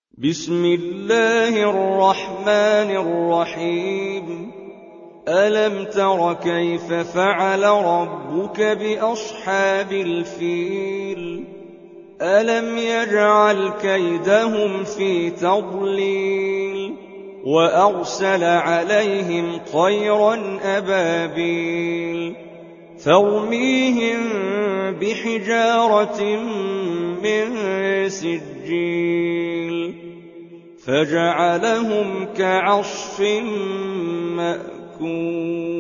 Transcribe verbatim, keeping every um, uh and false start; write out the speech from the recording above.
بسم الله الرحمن الرحيم ألم تر كيف فعل ربك بأصحاب الفيل ألم يجعل كيدهم في تضليل وأرسل عليهم طيرا أبابيل ترميهم بحجارة من سجيل فجعلهم كعصف مأكول.